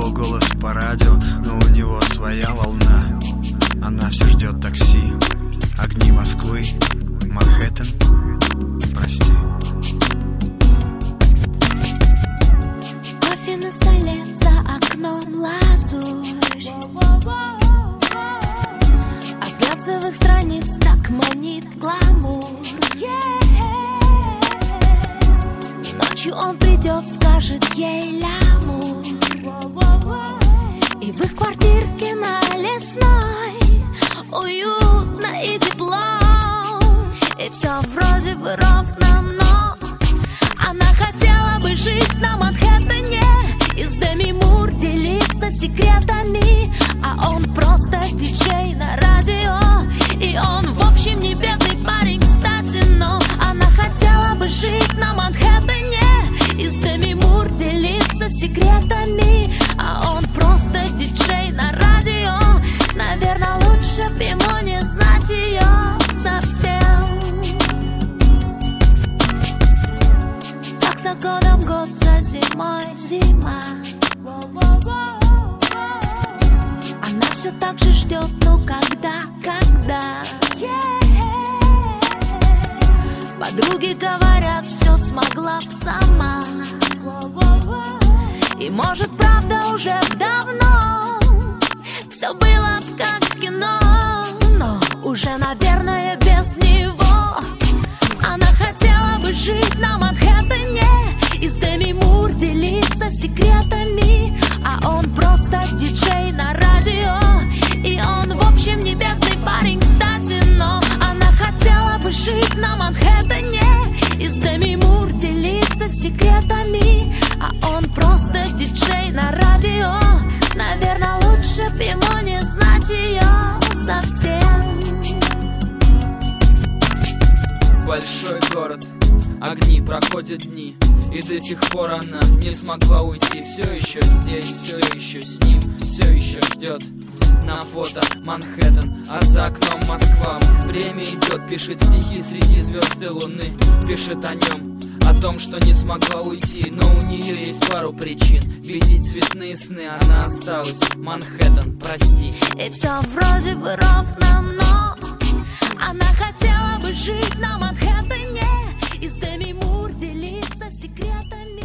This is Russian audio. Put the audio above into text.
его голос по радио, но у него своя волна. Она все ждет такси. Огни Москвы, Манхэттен, прости. Кофе на столе, за окном лазурь, а взгляд живых страниц так манит гламур. Ночью он придет, скажет ей лямур, и в их квартирке на Лесной уютно и тепло, и все вроде бы ровно, но она хотела бы жить на Манхэттене и с Деми Мур делиться секретами, а он просто диджей на радио, и он в общем не бедный парень, кстати, но она хотела бы жить на Манхэттене и с Деми Мур делиться секретами, а он просто диджей на радио. Наверное, лучше б ему не знать ее совсем. Так за годом год, за зимой зима. Она все так же ждет, ну когда. Подруги говорят, все смогла б сама. И может, правда, уже давно все было б как в кино, но уже, наверное, без него. Она хотела бы жить на Манхэттене и с Деми Мур делиться секретами, а он просто диджей на радио, и он в общем не бедный парень, кстати, но она хотела бы жить на Манхэттене и с Деми Мур делиться секретами, а он просто диджей на радио. Наверное, лучше б ему не знать ее совсем. Большой город, огни, проходят дни, и до сих пор она не смогла уйти. Все еще здесь, все еще с ним, все еще ждет. На фото Манхэттен, а за окном Москва. Время идет, пишет стихи среди звезд и луны. Пишет о нем, о том, что не смогла уйти, но у нее есть пару причин видеть цветные сны. Она осталась, Манхэттен, прости. И все вроде бы ровно, но она хотела бы жить на Манхэттене и с Деми Мур делиться секретами.